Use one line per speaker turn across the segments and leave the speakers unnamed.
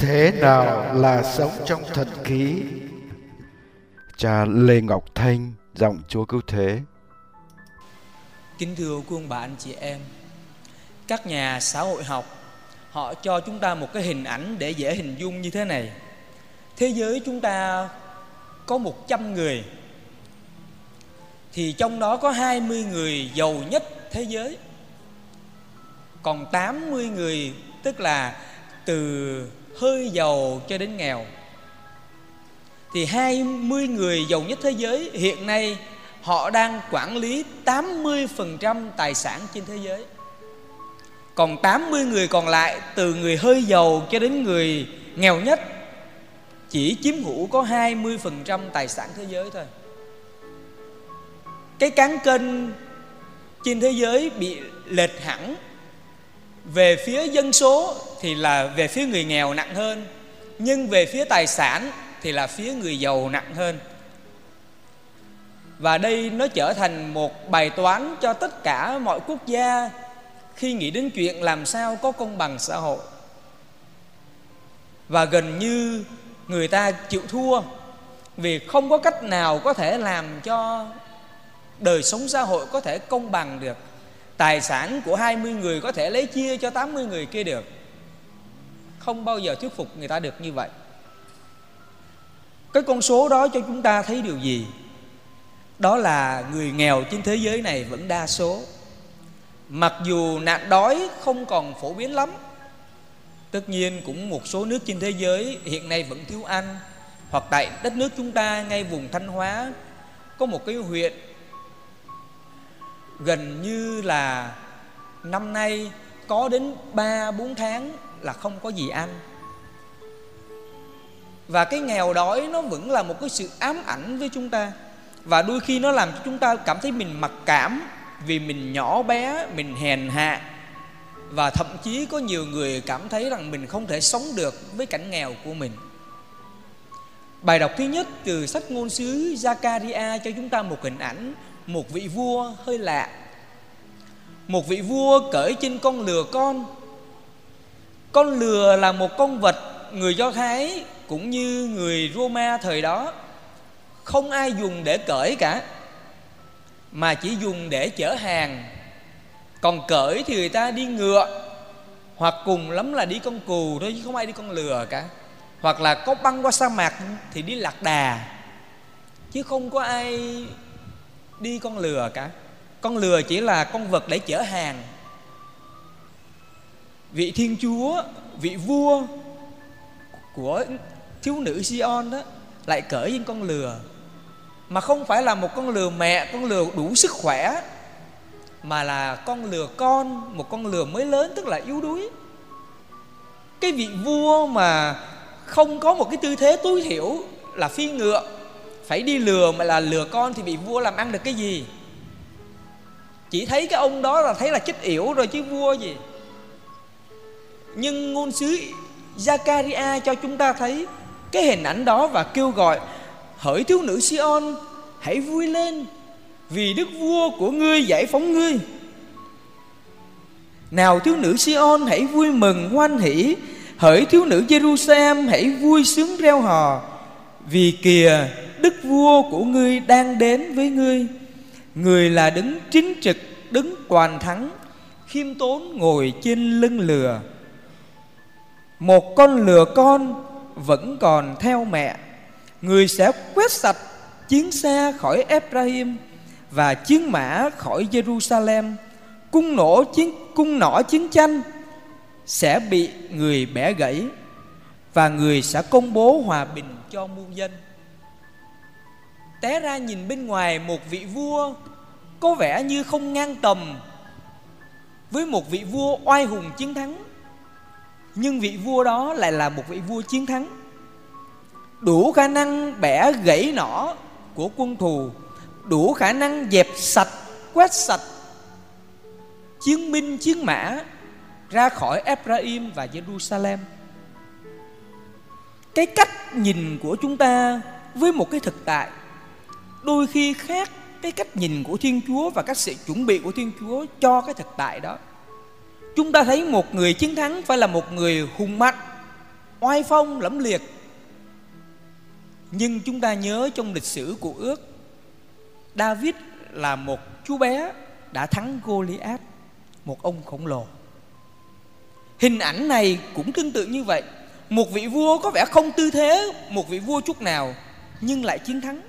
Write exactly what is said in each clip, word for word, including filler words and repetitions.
Thế nào là sống trong thật khí? Cha Lê Ngọc Thanh, giọng Chúa Cứu Thế.
Kính thưa quý ông bà anh chị em, các nhà xã hội học họ cho chúng ta một cái hình ảnh để dễ hình dung như thế này. Thế giới chúng ta có một trăm người, thì trong đó có hai mươi người giàu nhất thế giới, còn tám mươi người, tức là từ hơi giàu cho đến nghèo. Thì hai mươi người giàu nhất thế giới hiện nay họ đang quản lý tám mươi phần trăm tài sản trên thế giới. Còn tám mươi người còn lại, từ người hơi giàu cho đến người nghèo nhất, chỉ chiếm hữu có hai mươi phần trăm tài sản thế giới thôi. Cái cán cân trên thế giới bị lệch hẳn. Về phía dân số thì là về phía người nghèo nặng hơn, nhưng về phía tài sản thì là phía người giàu nặng hơn. Và đây nó trở thành một bài toán cho tất cả mọi quốc gia khi nghĩ đến chuyện làm sao có công bằng xã hội. Và gần như người ta chịu thua, vì không có cách nào có thể làm cho đời sống xã hội có thể công bằng được. Tài sản của hai mươi người có thể lấy chia cho tám mươi người kia được. Không bao giờ thuyết phục người ta được như vậy. Cái con số đó cho chúng ta thấy điều gì? Đó là người nghèo trên thế giới này vẫn đa số. Mặc dù nạn đói không còn phổ biến lắm, tất nhiên cũng một số nước trên thế giới hiện nay vẫn thiếu ăn. Hoặc tại đất nước chúng ta, ngay vùng Thanh Hóa, có một cái huyện gần như là năm nay có đến ba bốn tháng là không có gì ăn. Và cái nghèo đói nó vẫn là một cái sự ám ảnh với chúng ta. Và đôi khi nó làm cho chúng ta cảm thấy mình mặc cảm, vì mình nhỏ bé, mình hèn hạ. Và thậm chí có nhiều người cảm thấy rằng mình không thể sống được với cảnh nghèo của mình. Bài đọc thứ nhất từ sách ngôn sứ Gia-ca-ri-a cho chúng ta một hình ảnh một vị vua hơi lạ. Một vị vua cởi trên con lừa con. Con lừa là một con vật người Do Thái cũng như người Roma thời đó không ai dùng để cởi cả, mà chỉ dùng để chở hàng. Còn cởi thì người ta đi ngựa, hoặc cùng lắm là đi con cừu thôi, chứ không ai đi con lừa cả. Hoặc là có băng qua sa mạc thì đi lạc đà, chứ không có ai đi con lừa cả. Con lừa chỉ là con vật để chở hàng. Vị Thiên Chúa, vị vua của thiếu nữ Si-on đó lại cởi trên con lừa, mà không phải là một con lừa mẹ, con lừa đủ sức khỏe, mà là con lừa con, một con lừa mới lớn, tức là yếu đuối. Cái vị vua mà không có một cái tư thế tối thiểu là phi ngựa, phải đi lừa mà là lừa con, thì vị vua làm ăn được cái gì? Chỉ thấy cái ông đó là thấy là chết yểu rồi chứ vua gì. Nhưng ngôn sứ Gia-ca-ri-a cho chúng ta thấy cái hình ảnh đó và kêu gọi: hỡi thiếu nữ Si-on, hãy vui lên, vì đức vua của ngươi giải phóng ngươi. Nào thiếu nữ Si-on, hãy vui mừng hoan hỷ, hỡi thiếu nữ Giê-ru-sa-lem, hãy vui sướng reo hò, vì kìa đức vua của ngươi đang đến với ngươi. Người là đứng chính trực, đứng toàn thắng, khiêm tốn ngồi trên lưng lừa. Một con lừa con vẫn còn theo mẹ. Người sẽ quét sạch chiến xa khỏi Ephrahim và chiến mã khỏi Giê-ru-sa-lem. Cung nổ chiến cung nỏ chiến tranh sẽ bị người bẻ gãy, và người sẽ công bố hòa bình cho muôn dân. Té ra nhìn bên ngoài, một vị vua có vẻ như không ngang tầm với một vị vua oai hùng chiến thắng, nhưng vị vua đó lại là một vị vua chiến thắng, đủ khả năng bẻ gãy nỏ của quân thù, đủ khả năng dẹp sạch, quét sạch chiến binh chiến mã ra khỏi Ephraim và Jerusalem. Cái cách nhìn của chúng ta với một cái thực tại đôi khi khác cái cách nhìn của Thiên Chúa và các sự chuẩn bị của Thiên Chúa cho cái thực tại đó. Chúng ta thấy một người chiến thắng phải là một người hùng mạnh, oai phong lẫm liệt. Nhưng chúng ta nhớ trong lịch sử Cựu Ước, David là một chú bé đã thắng Goliath, một ông khổng lồ. Hình ảnh này cũng tương tự như vậy. Một vị vua có vẻ không tư thế một vị vua chút nào, nhưng lại chiến thắng.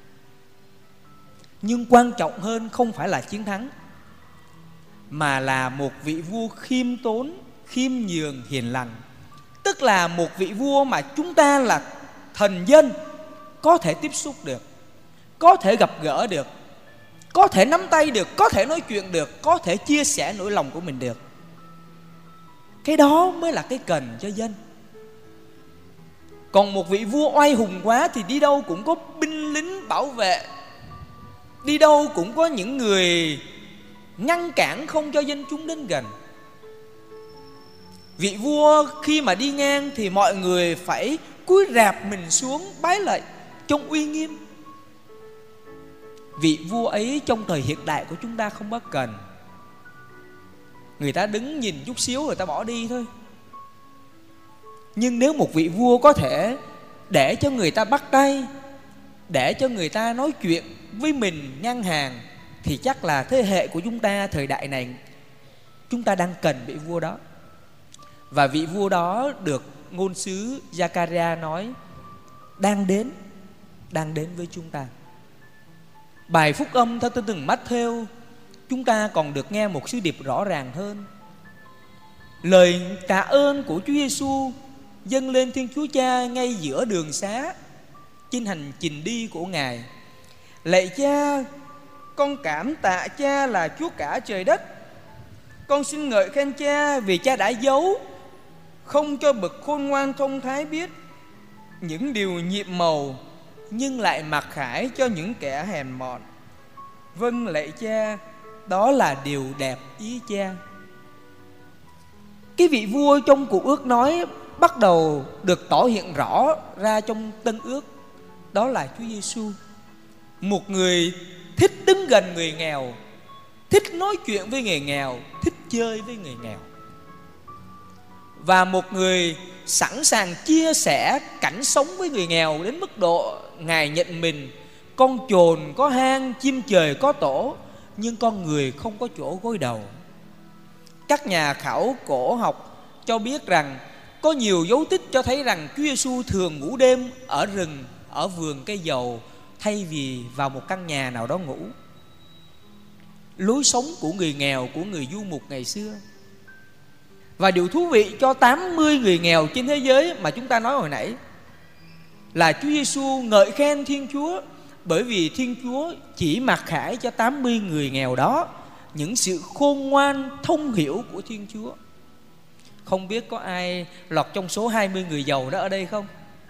Nhưng quan trọng hơn không phải là chiến thắng, mà là một vị vua khiêm tốn, khiêm nhường, hiền lành. Tức là một vị vua mà chúng ta là thần dân có thể tiếp xúc được, có thể gặp gỡ được, có thể nắm tay được, có thể nói chuyện được, có thể chia sẻ nỗi lòng của mình được. Cái đó mới là cái cần cho dân. Còn một vị vua oai hùng quá thì đi đâu cũng có binh lính bảo vệ, đi đâu cũng có những người ngăn cản không cho dân chúng đến gần. Vị vua khi mà đi ngang thì mọi người phải cúi rạp mình xuống bái lạy, trông uy nghiêm. Vị vua ấy trong thời hiện đại của chúng ta không có cần. Người ta đứng nhìn chút xíu người ta bỏ đi thôi. Nhưng nếu một vị vua có thể để cho người ta bắt tay, để cho người ta nói chuyện với mình ngang hàng, thì chắc là thế hệ của chúng ta thời đại này, chúng ta đang cần vị vua đó. Và vị vua đó được ngôn sứ Gia-ca-ri-a nói đang đến, đang đến với chúng ta. Bài phúc âm theo Tin mừng Mát-thêu, chúng ta còn được nghe một sứ điệp rõ ràng hơn. Lời tạ ơn của Chúa Giêsu dâng lên Thiên Chúa Cha ngay giữa đường xá trên hành trình đi của Ngài. Lạy Cha, con cảm tạ Cha là Chúa cả trời đất. Con xin ngợi khen Cha vì Cha đã giấu, không cho bậc khôn ngoan thông thái biết những điều nhiệm màu, nhưng lại mặc khải cho những kẻ hèn mọn. Vâng lạy Cha, đó là điều đẹp ý Cha. Cái vị vua trong Cựu Ước nói bắt đầu được tỏ hiện rõ ra trong Tân Ước, đó là Chúa Giêsu. Một người thích đứng gần người nghèo, thích nói chuyện với người nghèo, thích chơi với người nghèo. Và một người sẵn sàng chia sẻ cảnh sống với người nghèo đến mức độ Ngài nhận mình con chồn có hang, chim trời có tổ, nhưng con người không có chỗ gối đầu. Các nhà khảo cổ học cho biết rằng có nhiều dấu tích cho thấy rằng Chúa Giêsu thường ngủ đêm ở rừng, ở vườn cây dầu, thay vì vào một căn nhà nào đó ngủ. Lối sống của người nghèo, của người du mục ngày xưa. Và điều thú vị cho tám mươi người nghèo trên thế giới mà chúng ta nói hồi nãy là Chúa Giêsu ngợi khen Thiên Chúa, bởi vì Thiên Chúa chỉ mặc khải cho tám mươi người nghèo đó những sự khôn ngoan thông hiểu của Thiên Chúa. Không biết có ai lọt trong số hai mươi người giàu đó ở đây không?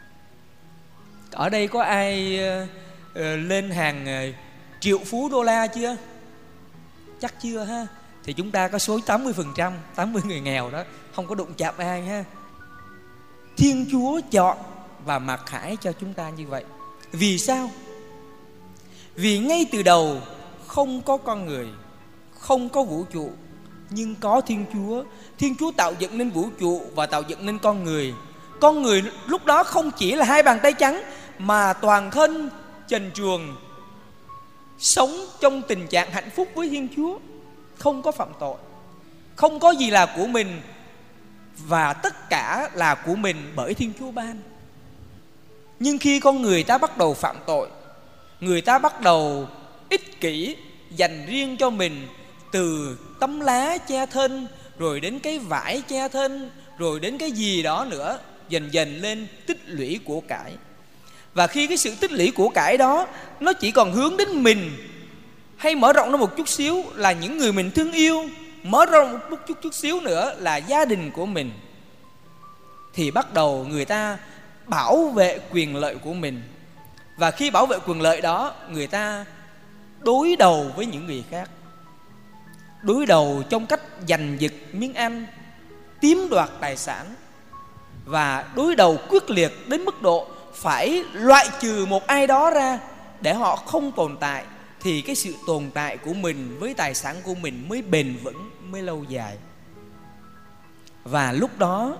Ở đây có ai uh, uh, lên hàng uh, triệu phú đô la chưa? Chắc chưa ha. Thì chúng ta có số tám mươi phần trăm, tám mươi người nghèo đó, không có đụng chạm ai ha. Thiên Chúa chọn và mặc khải cho chúng ta như vậy. Vì sao? Vì ngay từ đầu không có con người, không có vũ trụ, nhưng có Thiên Chúa. Thiên Chúa tạo dựng nên vũ trụ và tạo dựng nên con người. Con người lúc đó không chỉ là hai bàn tay trắng, mà toàn thân trần truồng, sống trong tình trạng hạnh phúc với Thiên Chúa, không có phạm tội, không có gì là của mình, và tất cả là của mình bởi Thiên Chúa ban. Nhưng khi con người ta bắt đầu phạm tội, người ta bắt đầu ích kỷ, dành riêng cho mình, từ tấm lá che thân, rồi đến cái vải che thân, rồi đến cái gì đó nữa, dần dần lên tích lũy của cải. Và khi cái sự tích lũy của cải đó nó chỉ còn hướng đến mình, hay mở rộng ra một chút xíu là những người mình thương yêu, mở rộng một chút, chút, chút xíu nữa là gia đình của mình, thì bắt đầu người ta bảo vệ quyền lợi của mình. Và khi bảo vệ quyền lợi đó, người ta đối đầu với những người khác, đối đầu trong cách giành giật miếng ăn, chiếm đoạt tài sản, và đối đầu quyết liệt đến mức độ phải loại trừ một ai đó ra để họ không tồn tại, thì cái sự tồn tại của mình với tài sản của mình mới bền vững, mới lâu dài. Và lúc đó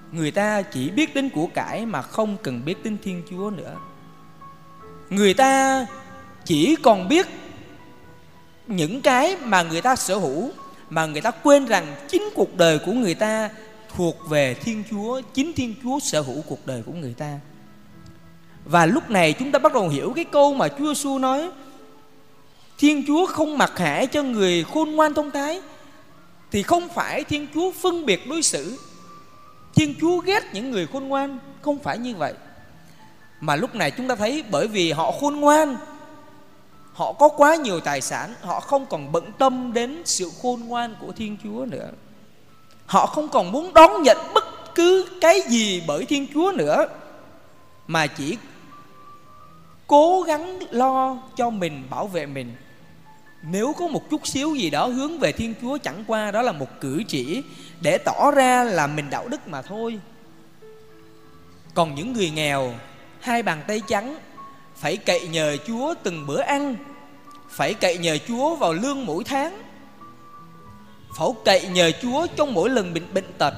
người ta chỉ biết đến của cải mà không cần biết đến Thiên Chúa nữa. Người ta chỉ còn biết những cái mà người ta sở hữu, mà người ta quên rằng chính cuộc đời của người ta thuộc về Thiên Chúa, chính Thiên Chúa sở hữu cuộc đời của người ta. Và lúc này chúng ta bắt đầu hiểu cái câu mà Chúa Giêsu nói: Thiên Chúa không mặc khải cho người khôn ngoan thông thái. Thì không phải Thiên Chúa phân biệt đối xử, Thiên Chúa ghét những người khôn ngoan, không phải như vậy. Mà lúc này chúng ta thấy bởi vì họ khôn ngoan, họ có quá nhiều tài sản, họ không còn bận tâm đến sự khôn ngoan của Thiên Chúa nữa. Họ không còn muốn đón nhận bất cứ cái gì bởi Thiên Chúa nữa, mà chỉ cố gắng lo cho mình, bảo vệ mình. Nếu có một chút xíu gì đó hướng về Thiên Chúa, chẳng qua đó là một cử chỉ để tỏ ra là mình đạo đức mà thôi. Còn những người nghèo, hai bàn tay trắng, phải cậy nhờ Chúa từng bữa ăn, phải cậy nhờ Chúa vào lương mỗi tháng, phải cậy nhờ Chúa trong mỗi lần bệnh bệnh tật.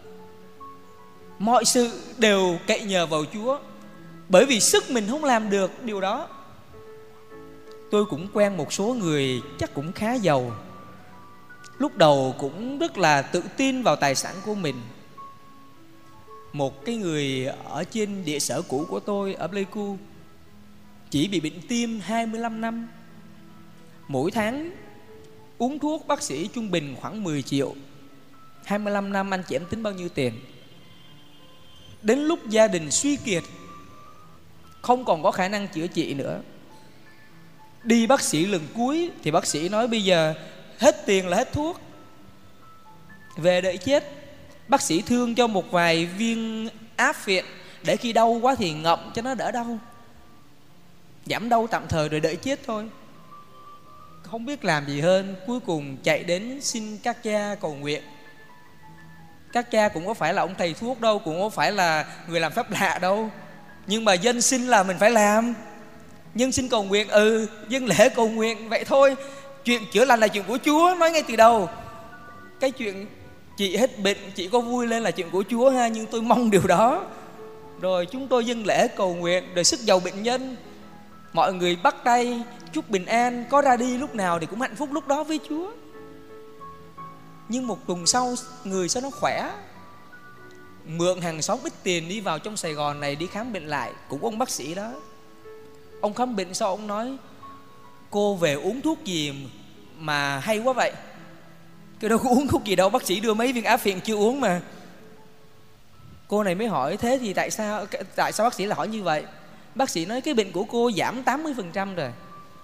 Mọi sự đều cậy nhờ vào Chúa, bởi vì sức mình không làm được điều đó. Tôi cũng quen một số người chắc cũng khá giàu, lúc đầu cũng rất là tự tin vào tài sản của mình. Một cái người ở trên địa sở cũ của tôi ở Pleiku chỉ bị bệnh tim hai mươi lăm năm. Mỗi tháng uống thuốc bác sĩ trung bình khoảng mười triệu. Hai mươi lăm năm anh chị em tính bao nhiêu tiền? Đến lúc gia đình suy kiệt, không còn có khả năng chữa trị nữa, đi bác sĩ lần cuối thì bác sĩ nói bây giờ hết tiền là hết thuốc, về đợi chết. Bác sĩ thương cho một vài viên áp phiện để khi đau quá thì ngậm cho nó đỡ đau, giảm đau tạm thời rồi đợi chết thôi. Không biết làm gì hơn, cuối cùng chạy đến xin các cha cầu nguyện. Các cha cũng có phải là ông thầy thuốc đâu, cũng có phải là người làm phép lạ đâu, nhưng mà dân xin là mình phải làm. Dân xin cầu nguyện, ừ, dân lễ cầu nguyện vậy thôi. Chuyện chữa lành là chuyện của Chúa, nói ngay từ đầu. Cái chuyện chị hết bệnh, chị có vui lên là chuyện của Chúa ha, nhưng tôi mong điều đó. Rồi chúng tôi dâng lễ cầu nguyện, rồi sức giàu bệnh nhân, mọi người bắt tay chúc bình an, có ra đi lúc nào thì cũng hạnh phúc lúc đó với Chúa. Nhưng một tuần sau người sao nó khỏe, mượn hàng xóm ít tiền đi vào trong Sài Gòn này đi khám bệnh lại, cũng ông bác sĩ đó. Ông khám bệnh sau ông nói: cô về uống thuốc gì mà hay quá vậy? Cái đâu có uống thuốc gì đâu, bác sĩ đưa mấy viên áp phiện chưa uống mà. Cô này mới hỏi thế thì tại sao Tại sao bác sĩ lại hỏi như vậy? Bác sĩ nói cái bệnh của cô giảm tám mươi phần trăm rồi.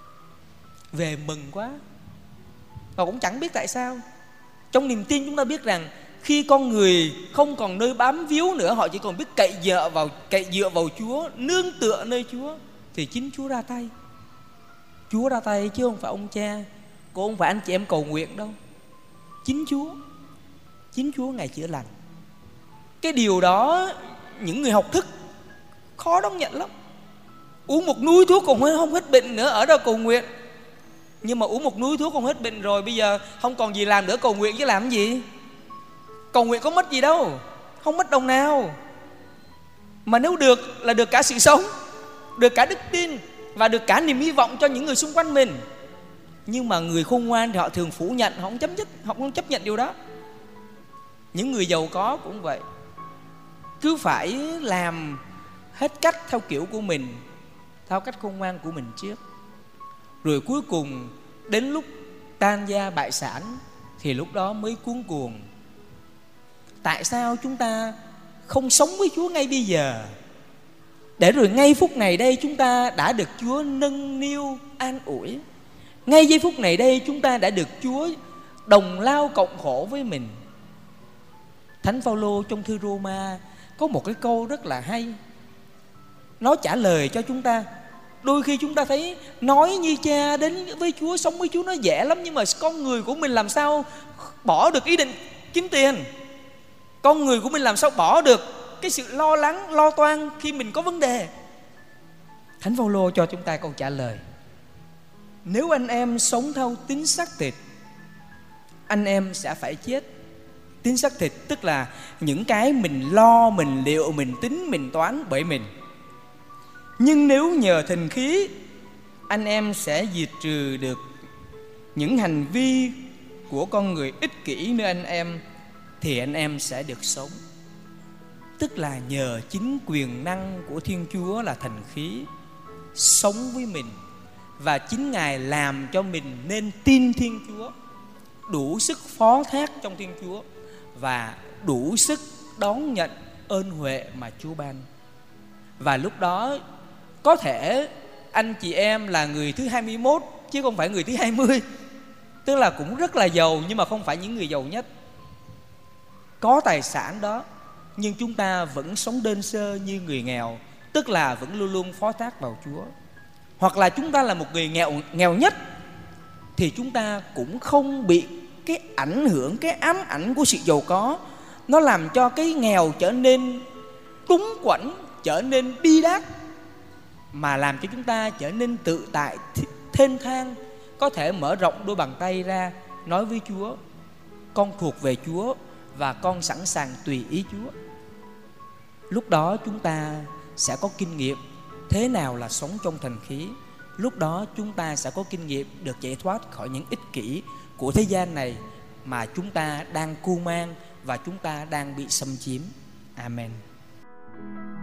Về mừng quá, và cũng chẳng biết tại sao. Trong niềm tin chúng ta biết rằng khi con người không còn nơi bám víu nữa, họ chỉ còn biết cậy dựa vào cậy dựa vào Chúa, nương tựa nơi Chúa, thì chính Chúa ra tay. Chúa ra tay chứ không phải ông cha, cũng không phải anh chị em cầu nguyện đâu. Chính Chúa, chính Chúa Ngài chữa lành. Cái điều đó những người học thức khó đón nhận lắm. Uống một núi thuốc còn không hết bệnh nữa, ở đâu cầu nguyện? Nhưng mà uống một núi thuốc không hết bệnh rồi, bây giờ không còn gì làm nữa, cầu nguyện chứ làm cái gì? Cầu nguyện có mất gì đâu, không mất đồng nào. Mà nếu được là được cả sự sống, được cả đức tin và được cả niềm hy vọng cho những người xung quanh mình. Nhưng mà người khôn ngoan thì họ thường phủ nhận, họ không chấp nhận, họ không chấp nhận điều đó. Những người giàu có cũng vậy, cứ phải làm hết cách theo kiểu của mình, theo cách khôn ngoan của mình trước. Rồi cuối cùng đến lúc tan gia bại sản thì lúc đó mới cuống cuồng. Tại sao chúng ta không sống với Chúa ngay bây giờ, để rồi ngay phút này đây chúng ta đã được Chúa nâng niu an ủi, ngay giây phút này đây chúng ta đã được Chúa đồng lao cộng khổ với mình. Thánh Phaolô trong thư Roma có một cái câu rất là hay, nó trả lời cho chúng ta. Đôi khi chúng ta thấy nói như cha đến với Chúa, sống với Chúa nó dễ lắm, nhưng mà con người của mình làm sao bỏ được ý định kiếm tiền? Con người của mình làm sao bỏ được cái sự lo lắng, lo toan khi mình có vấn đề? Thánh Phaolô cho chúng ta câu trả lời: nếu anh em sống theo tính xác thịt, anh em sẽ phải chết. Tính xác thịt tức là những cái mình lo, mình liệu, mình tính, mình toán bởi mình. Nhưng nếu nhờ thần khí, anh em sẽ diệt trừ được những hành vi của con người ích kỷ nơi anh em, thì anh em sẽ được sống. Tức là nhờ chính quyền năng của Thiên Chúa là thần khí sống với mình, và chính Ngài làm cho mình nên tin Thiên Chúa, đủ sức phó thác trong Thiên Chúa và đủ sức đón nhận ơn huệ mà Chúa ban. Và lúc đó có thể anh chị em là người thứ hai mươi mốt chứ không phải người thứ hai mươi. Tức là cũng rất là giàu nhưng mà không phải những người giàu nhất. Có tài sản đó nhưng chúng ta vẫn sống đơn sơ như người nghèo, tức là vẫn luôn luôn phó thác vào Chúa. Hoặc là chúng ta là một người nghèo nghèo nhất thì chúng ta cũng không bị cái ảnh hưởng, cái ám ảnh của sự giàu có, nó làm cho cái nghèo trở nên túng quẫn, trở nên bi đát, mà làm cho chúng ta trở nên tự tại, thênh thang, có thể mở rộng đôi bàn tay ra nói với Chúa: con thuộc về Chúa và con sẵn sàng tùy ý Chúa. Lúc đó chúng ta sẽ có kinh nghiệm thế nào là sống trong thần khí. Lúc đó chúng ta sẽ có kinh nghiệm được giải thoát khỏi những ích kỷ của thế gian này mà chúng ta đang cưu mang và chúng ta đang bị xâm chiếm. Amen.